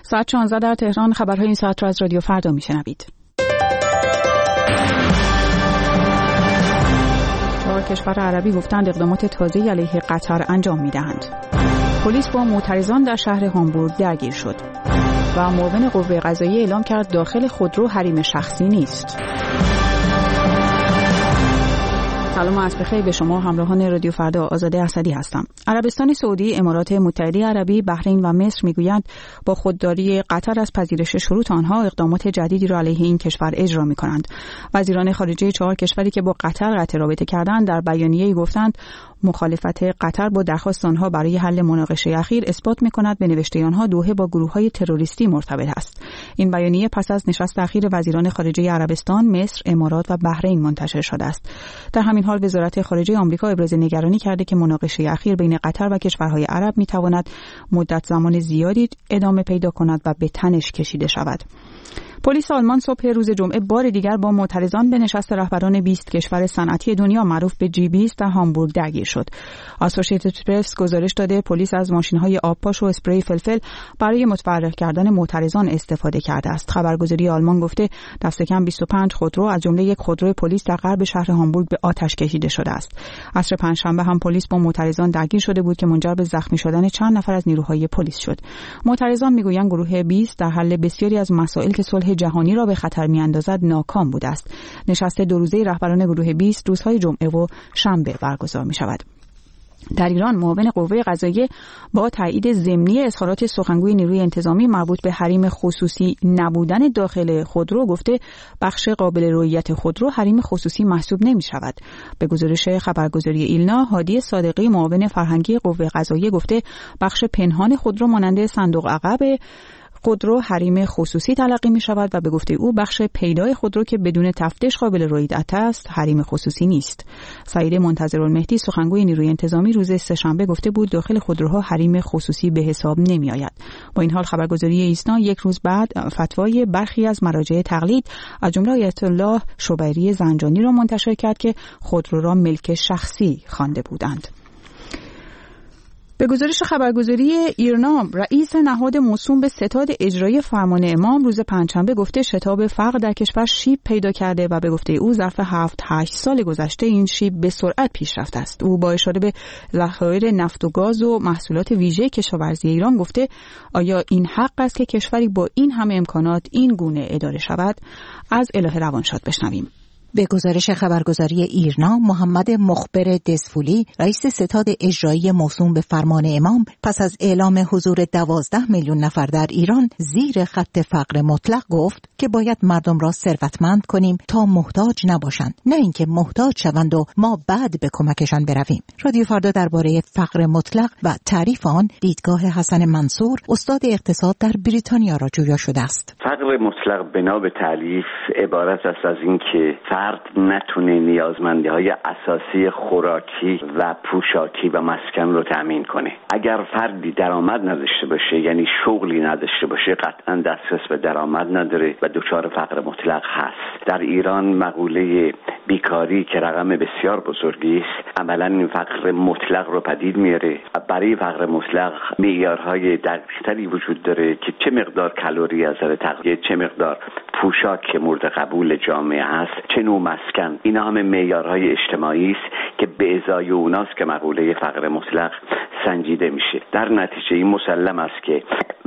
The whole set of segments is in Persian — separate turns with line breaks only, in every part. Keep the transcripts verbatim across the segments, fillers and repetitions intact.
ساعت شانزده در تهران. خبرهای این ساعت را از رادیو فردا میشنوید. چهار کشور عربی گفتند اقدامات تازه‌ای علیه قطر انجام می‌دهند. پلیس با معترضان در شهر هامبورگ درگیر شد و معاون قوه قضاییه اعلام کرد داخل خودرو حریم شخصی نیست. سلام و عصر بخیر به شما همراهان رادیو فردا. آزاده اسدی هستم. عربستان سعودی، امارات متحده عربی، بحرین و مصر میگویند با خودداری قطر از پذیرش شروط آنها اقدامات جدیدی را علیه این کشور اجرا می‌کنند. وزیران خارجه چهار کشوری که با قطر قطع رابطه کردند در بیانیه‌ای گفتند مخالفت قطر با درخواست آنها برای حل مناقشه اخیر اثبات می‌کند به نوشته آنها دوحه با گروه‌های تروریستی مرتبط است. این بیانیه پس از نشست اخیر وزیران خارجه عربستان، مصر، امارات و بحرین منتشر شده است. در همین حال وزارت خارجه آمریکا ابراز نگرانی کرده که مناقشه اخیر بین قطر و کشورهای عرب می‌تواند مدت زمان زیادی ادامه پیدا کند و به تنش کشیده شود. پلیس آلمان صبح روز جمعه بار دیگر با معترضان به نشست رهبران بیست کشور صنعتی دنیا معروف به جی بیست در هامبورگ درگیر شد. اسوسییتد پرس گزارش داده پلیس از ماشین‌های آبپاش و اسپری فلفل برای متفرق کردن معترضان استفاده کرده است. خبرگزاری آلمان گفته دست کم بیست و پنج خودرو از جمله یک خودرو پلیس در غرب شهر هامبورگ به آتش کشیده شده است. عصر پنجشنبه هم پلیس با معترضان درگیر شده بود که منجر به زخمی شدن چند نفر از نیروهای پلیس شد. معترضان میگویند گروه بیست در حل بسیاری از مسائل که صلح جهانی را به خطر میاندازد ناکام بوده است. نشست دو روزه رهبران گروه بیست روزهای جمعه و شنبه برگزار می شود. در ایران معاون قوه قضاییه با تایید ضمنی اظهارات سخنگوی نیروی انتظامی مربوط به حریم خصوصی نبودن داخل خودرو گفته بخش قابل رؤیت خودرو حریم خصوصی محسوب نمی شود. به گزارش خبرگزاری ایلنا، هادی صادقی معاون فرهنگی قوه قضاییه گفته بخش پنهان خودرو مانند صندوق عقب خودرو حریم خصوصی تلقی می شود و به گفته او بخش پیدای خودرو که بدون تفتیش قابل رؤیت است حریم خصوصی نیست. سعید منتظرالمهدی سخنگوی نیروی انتظامی روز سه‌شنبه گفته بود داخل خودروها حریم خصوصی به حساب نمی آید. با این حال خبرگزاری ایسنا یک روز بعد فتوای برخی از مراجع تقلید از جمله آیت الله شوبری زنجانی را منتشر کرد که خودرو را ملک شخصی خوانده بودند. به گزارش خبرگزاری ایرنا، رئیس نهاد موسوم به ستاد اجرایی فرمان امام روز پنجشنبه گفته شتاب فقر در کشور شیب پیدا کرده و به گفته او ظرف هفت هشت سال گذشته این شیب به سرعت پیش رفته است. او با اشاره به ذخایر نفت و گاز و محصولات ویژه کشاورزی ایران گفته آیا این حق است که کشوری با این همه امکانات این گونه اداره شود؟ از اله روانشاد بشنویم.
به گزارش خبرگزاری ایرنا، محمد مخبر دسفولی، رئیس ستاد اجرایی موسوم به فرمان امام، پس از اعلام حضور دوازده میلیون نفر در ایران زیر خط فقر مطلق گفت که باید مردم را ثروتمند کنیم تا محتاج نباشند، نه اینکه محتاج شوند و ما بعد به کمکشان برویم. رادیو فردا درباره فقر مطلق و تعریف آن دیدگاه حسن منصور، استاد اقتصاد در بریتانیا را جویا شده است.
فقر مطلق بنا به تعریف عبارت است از اینکه فرد نتونه نیازمندی‌های اساسی خوراکی و پوشاکی و مسکن رو تأمین کنه. اگر فردی درآمد نداشته باشه، یعنی شغلی نداشته باشه، قطعاً دسترس به درآمد نداره و دچار فقر مطلق هست. در ایران مقوله بیکاری که رقم بسیار بزرگی است، عملاً این فقر مطلق رو پدید میاره. برای فقر مطلق معیارهای دقیق‌تری وجود داره که چه مقدار کالری از نظر تغذیه، چه مقدار پوشاک که مورد قبول جامعه هست، چه نوع مسکن. اینا همه معیارهای اجتماعی است که به ازای اوناست که مقوله فقر مطلق سنجیده میشه. در نتیجه این مسلم است که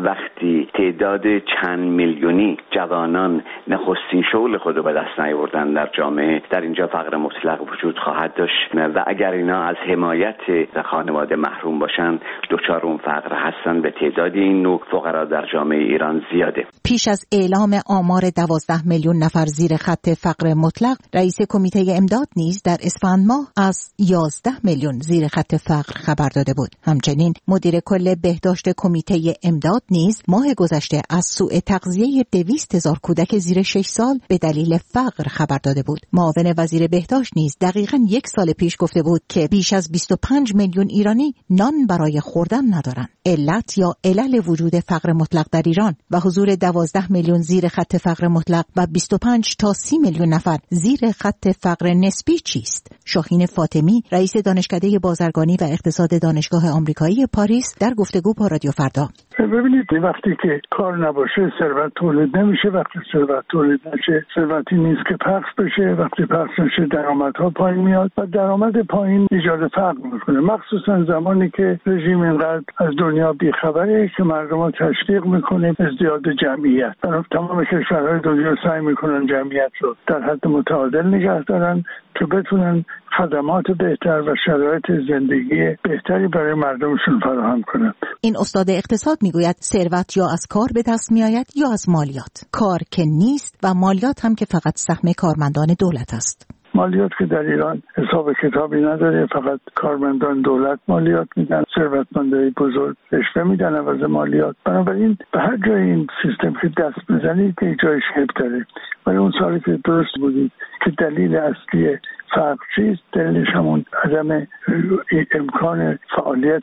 وقتی تعداد چند میلیونی جوانان نخستین شغل خود رو به دست نیاوردن در جامعه، در اینجا فقر مطلق وجود خواهد داشت و اگر اینا از حمایت خانواده محروم باشن دچار اون فقر هستن. به تعداد این نوع فقرا در جامعه ایران زیاده.
پیش از اعلام آمار دوازده میلیون نفر زیر خط فقر مطلق، رئیس کمیته امداد نیز در اسفند ماه از یازده میلیون زیر خط فقر خبر داده بود. همچنین مدیر کل بهداشت کمیته امداد نیز ماه گذشته از سوء تغذیه دویست هزار کودک زیر شش سال به دلیل فقر خبر داده بود. معاون وزیر بهداشت نیز دقیقاً یک سال پیش گفته بود که بیش از بیست و پنج میلیون ایرانی نان برای خوردن ندارند. علت یا علل وجود فقر مطلق در ایران و حضور دوازده میلیون زیر خط فقر مطلق و بیست و پنج تا سی میلیون نفر زیر خط فقر نسبی چیست؟ شاهین فاطمی، رئیس دانشکده بازرگانی و اقتصاد دانشگاه آمریکایی پاریس، در گفتگو با رادیو فردا:
ببینید وقتی که کار نباشه ثروت تولید نمیشه، وقتی ثروت تولید نشه ثروتی نیست که پخش بشه، وقتی پخش نشه درآمدها پایین میاد و درآمد پایین ایجاد فقر میکنه، مخصوصا زمانی که رژیم اینقدر از دنیا بیخبره که مردم ها تشویق میکنه ازدیاد جمعیت. برای تمام کشورهای دنیا سعی میکنن جمعیت رو در حد متعادل نگه دارن که بتونن خدمات بهتر و شرایط زندگی بهتری برای مردمشون فراهم کنن.
این استاد اقتصاد میگوید ثروت یا از کار به دست میآید یا از مالیات. کار که نیست و مالیات هم که فقط سهم کارمندان دولت است.
مالیات که در ایران حساب کتابی نداره، فقط کارمندان دولت مالیات میدن، ثروتمندای بزرگ رشوه میدن عوض مالیات. بنابراین به هر جای این سیستم که دست بزنید که جای شیب داره. ولی اون سالی که درست بودید که دلیل اصلی فقر چیست؟ دلیلش همون عدم امکان فعالیت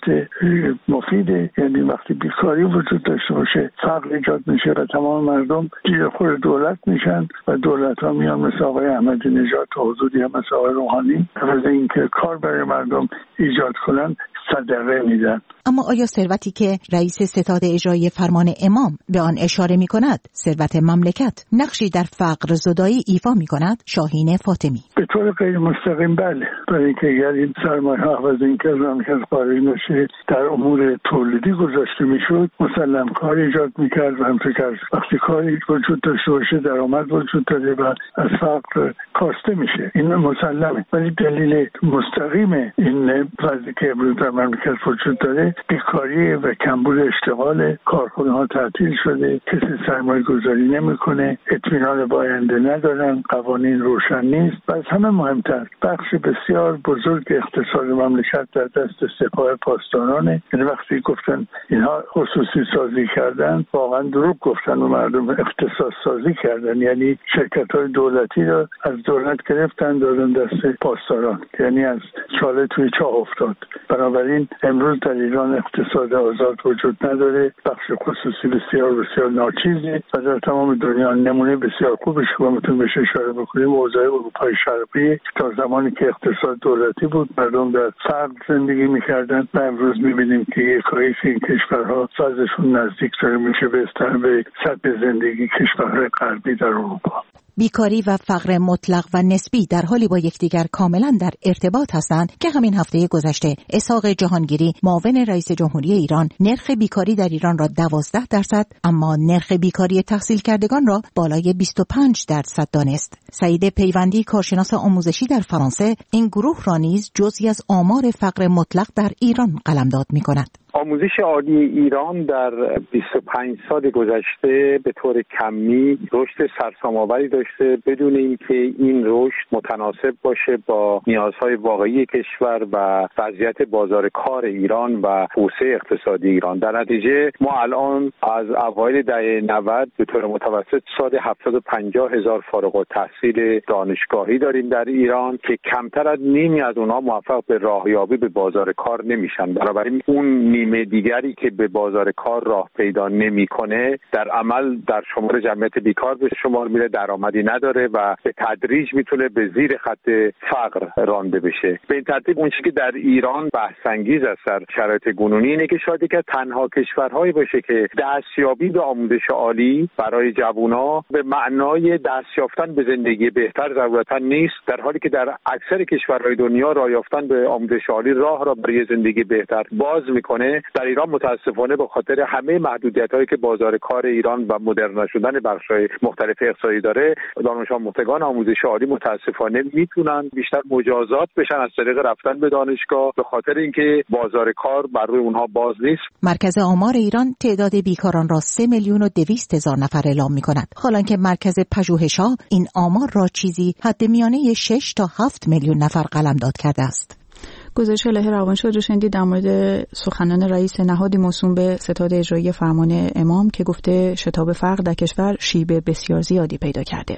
مفیده، یعنی وقتی بیکاری وجود داشته باشه فقر ایجاد میشه و تمام مردم گیر خور دولت میشن و دولت ها میان مثل آقای احمدی نژاد تا حدودی هم مثل آقای روحانی عوض اینکه کار برای مردم ایجاد کنن صدقه میدن.
اما آیا ثروتی که رئیس ستاد اجرایی فرمان امام به آن اشاره می کند، ثروت مملکت، نقشی در فقر زدایی ایفا می کند؟ شاهین فاطمی:
به طور غیر مستقیم بله، برای اینکه اگر این سرمایه ها از این که از مملکت خارج نشه در امور تولیدی گذاشته می شد مسلم کار ایجاد می کرد و همطور که وقتی کاری وجود داشته باشه درآمد وجود داره و از فقر کاسته میشه، این مسلمه. ولی دلیل مستقیم این وضعی که امروز در مملکت وجود داره بیکاری و کمبود اشتغال، کارخانه ها تعطیل شده، کسی سرمایه گذاری نمیکنه، اطمینان به آینده ندارن، قوانین روشن نیست و از همه مهمتر بخش بسیار بزرگ اقتصاد مملکت در دست سپاه پاسدارانه. یعنی وقتی گفتن اینها خصوصی سازی کردن واقعا دروغ گفتن و مردم اختصاص سازی کردن، یعنی شرکت های دولتی را از دولت گرفتن دادن دست پاسداران، یعنی از چاله توی چاه افتاد. بنابراین امروز در ایران اقتصاد آزاد وجود نداره، بخش خصوصی بسیار بسیار ناچیزه و در تمام دنیا نمونه بسیار خوبش که میتونیم بهش اشاره بکنیم اوضاع اروپای شرقی تا زمانی که اقتصاد دولتی بود مردم در فقر زندگی میکردن و امروز میبینیم که یک کاری که این کشورها وضعشون نزدیک داره میشه به به سطح زندگی کشورهای غربی در اروپا.
بیکاری و فقر مطلق و نسبی در حالی با یکدیگر کاملا در ارتباط هستند که همین هفته گذشته اسحاق جهانگیری معاون رئیس جمهوری ایران نرخ بیکاری در ایران را دوازده درصد اما نرخ بیکاری تحصیل کردگان را بالای بیست و پنج درصد دانست. سعید پیوندی کارشناس آموزشی در فرانسه این گروه را نیز جزئی از آمار فقر مطلق در ایران قلمداد می‌کند.
آموزش عالی ایران در بیست و پنج سال گذشته به طور کمی رشد سرسام‌آوری داشته بدون اینکه این رشد متناسب باشه با نیازهای واقعی کشور و وضعیت بازار کار ایران و توسعه اقتصادی ایران. در نتیجه ما الان از اوایل دهه نود به طور متوسط سال هفتاد و پنجاه هزار فارغ التحصیل دانشگاهی داریم در ایران که کمتر از نیمی از اونها موفق به راهیابی به بازار کار نمیشن. بنابراین اون نیمه دیگری که به بازار کار راه پیدا نمیکنه در عمل در شمار جمعیت بیکار به شمار میره، درآمدی نداره و به تدریج میتونه به زیر خط فقر رانده بشه. به این ترتیب اون چیزی که در ایران بحث انگیز است در شرایط کنونی اینه که شاید که تنها کشورهایی باشه که دستیابی به آموزش عالی برای جوان‌ها به معنای دست یافتن به زندگی بهتر ضرورتا نیست، در حالی که در اکثر کشورهای دنیا راه یافتن به آموزش عالی راه را برای زندگی بهتر باز میکنه. در ایران متاسفانه به خاطر همه محدودیت‌هایی که بازار کار ایران و مدرن شدن بخش‌های مختلف اقتصادی داره دانش آموختگان آموزش عالی متاسفانه میتونن بیشتر مجازات بشن از طریق رفتن به دانشگاه به خاطر اینکه بازار کار بر روی اونها باز نیست.
مرکز آمار ایران تعداد بیکاران را سه میلیون و دویست هزار نفر اعلام می‌کند، حالانکه مرکز پژوهش‌ها این آمار را چیزی حد میانه شش تا هفت میلیون نفر قلمداد کرده است.
گزارش الهه روانشاد رو شنیدید در مورد سخنان رئیس نهادی موسوم به ستاد اجرایی فرمان امام که گفته شتاب فقر در کشور شیب بسیار زیادی پیدا کرده.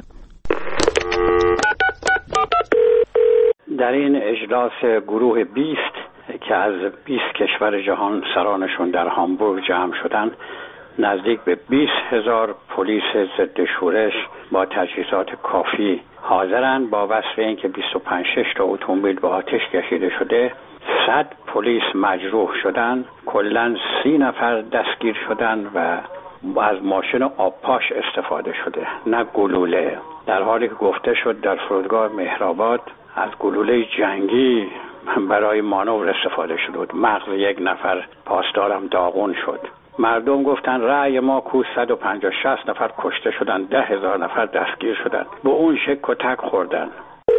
در این اجلاس گروه بیست که از بیست کشور جهان سرانشون در هامبورگ جمع شدن، نزدیک به بیست هزار پلیس ضد شورش با تجهیزات کافی حاضرند. با وصف اینکه بیست و پنج شش تا اتومبیل به آتش کشیده شده، صد پلیس مجروح شدن، کلاً سی نفر دستگیر شدن و از ماشین آبپاش استفاده شده، نه گلوله، در حالی که گفته شد در فرودگاه مهرآباد از گلوله جنگی برای مانور استفاده شده بود. مغز یک نفر پاسدارم داغون شد. مردم گفتن رأی ما کو، صد و پنجاه شصت نفر کشته شدن، ده هزار نفر دستگیر شدن، به اون شک و تک خوردن.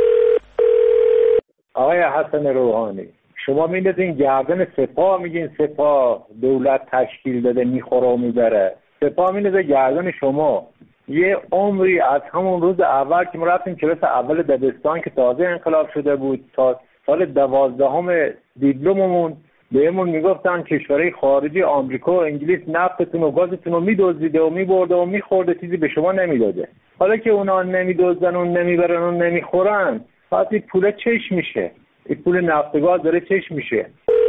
آقای حسن روحانی، شما میدونین گردن سپاه میگین سپاه دولت تشکیل داده میخوره و میبره، سپاه میدونه گردن شما. یه عمری از همون روز اول که ما رفتیم کلاس اول دبستان که تازه انقلاب شده بود تا سال دوازدهم دیپلممون بهمون میگفتن کشورهای خارجی آمریکا و انگلیس نفتتون و گازتون رو میدزدیده و میبرده و میخورده، چیزی به شما نمیداده. حالا که اونا نمیدزدن و نمیبرن و نمیخورن، پس این پول چش میشه؟ این پول نفت و گاز داره چش میشه؟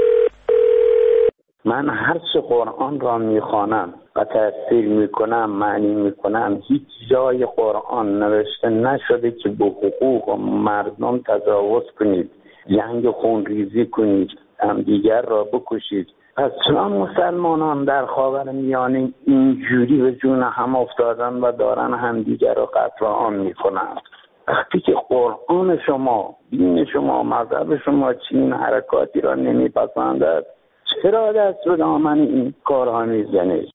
من هر چه قرآن را میخوانم و تفسیر میکنم، معنی میکنم، هیچ جای قرآن نوشته نشده که به حقوق مردم تجاوز کنید، جنگ خونریزی کنید، هم دیگر را بکشید. پس چون مسلمانان در خاورمیانه اینجوری به جون هم افتادن و دارن هم دیگر را قتل عام میکنن، وقتی که قرآن شما، دین شما، مذهب شما چنین حرکاتی را نمیپسندد، چرا دست به دامن این کارها میزنید؟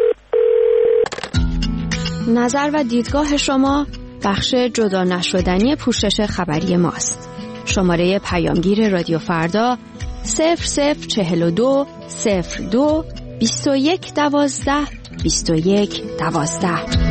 نظر و دیدگاه شما بخش جدا نشدنی پوشش خبری ماست. شماره پیامگیر رادیو فردا صفر صفر چهل و دو صفر دو بیست و یک دوازده بیست و یک دوازده.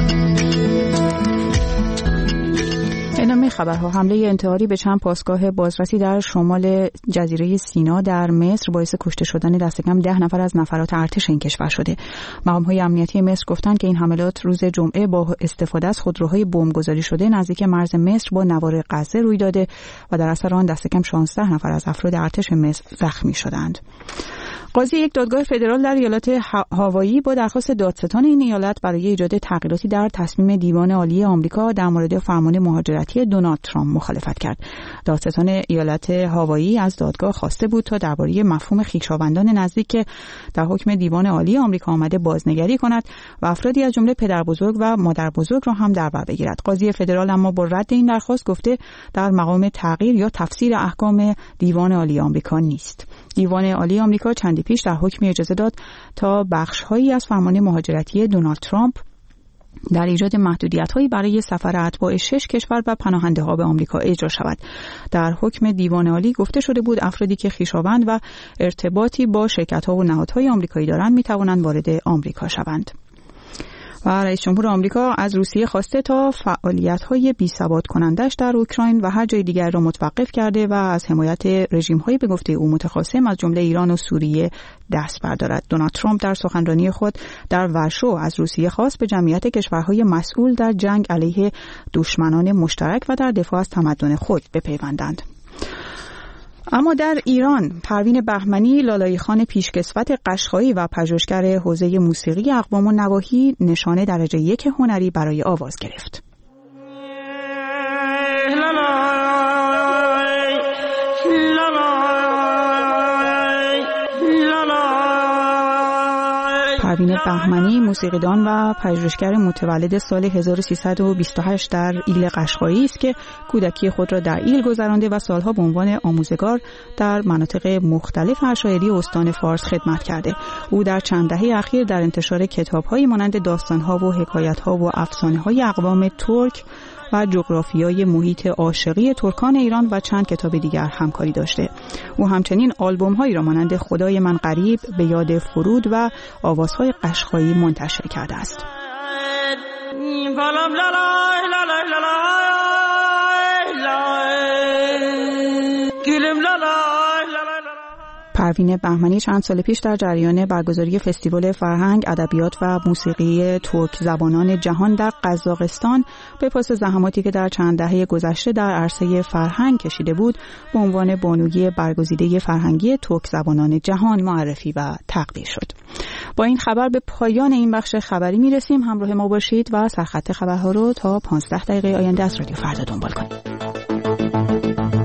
ادامه خبرها. حمله انتحاری به چند پاسگاه بازرسی در شمال جزیره سینا در مصر باعث کشته شدن دست کم ده نفر از نفرات ارتش این کشور شده. مقام‌های امنیتی مصر گفتند که این حملات روز جمعه با استفاده از خودروهای بمبگذاری شده نزدیک مرز مصر با نوار غزه روی داده و در اثر آن دست کم شانزده نفر از افراد ارتش مصر زخمی شدند. قاضی یک دادگاه فدرال در ایالت هاوایی با درخواست دادستان این ایالت برای ایجاد تغییراتی در تصمیم دیوان عالی آمریکا در مورد فرمان مهاجرتی دونالد ترامپ مخالفت کرد. دادستان ایالت هاوایی از دادگاه خواسته بود تا درباره مفهوم خویشاوندان نزدیک که در حکم دیوان عالی آمریکا آمده بازنگری کند و افرادی از جمله پدربزرگ و مادربزرگ را هم در بر بگیرد. قاضی فدرال اما با رد این درخواست گفته در مقام تغییر یا تفسیر احکام دیوان عالی آمریکا نیست. دیوان عالی آمریکا چندی پیش در حکمی اجازه داد تا بخش‌هایی از فرمان مهاجرتی دونالد ترامپ در ایجاد محدودیت‌هایی برای سفر اتباع شش کشور و پناهنده‌ها به آمریکا اجرا شود. در حکم دیوان عالی گفته شده بود افرادی که خویشاوند و ارتباطی با شرکت‌ها و نهادهای آمریکایی دارند می‌توانند وارد آمریکا شوند. و رئیس جمهور آمریکا از روسیه خواسته تا فعالیت‌های بی‌ثبات کنندش در اوکراین و هر جای دیگر را متوقف کرده و از حمایت رژیم‌های به گفته او متخاصم از جمله ایران و سوریه دست بردارد. دونالد ترامپ در سخنرانی خود در ورشو از روسیه خواست به جمعیت کشورهای مسئول در جنگ علیه دشمنان مشترک و در دفاع از تمدن خود بپیوندند. اما در ایران پروین بهمنی لالاییخوان پیشکسوت قشقایی و پژوهشگر حوزه موسیقی اقوام و نواحی نشانه درجه یک هنری برای آواز گرفت. پروین بهمنی موسیقیدان و پژوهشگر متولد سال هزار و سیصد و بیست و هشت در ایل قشقایی است که کودکی خود را در ایل گذرانده و سالها به عنوان آموزگار در مناطق مختلف عشایری استان فارس خدمت کرده. او در چند دهه اخیر در انتشار کتاب‌هایی مانند داستان‌ها و حکایت‌ها و افسانه‌های اقوام ترک و جغرافیای محیط عاشقی ترکان ایران و چند کتاب دیگر همکاری داشته. او همچنین آلبوم‌هایی را مانند خدای من غریب، به یاد فرود و آوازهای قشقایی منتشر کرده است. پروین بهمنی چند سال پیش در جریان برگزاری فستیوال فرهنگ، ادبیات و موسیقی ترک زبانان جهان در قزاقستان به پاس زحماتی که در چند دهه گذشته در عرصه فرهنگ کشیده بود، به عنوان بانوی برگزیده فرهنگی ترک زبانان جهان معرفی و تقدیر شد. با این خبر به پایان این بخش خبری میرسیم. همراه ما باشید و سرخط خبرها رو تا پانزده دقیقه آینده از رادیو فردا دنبال کنید.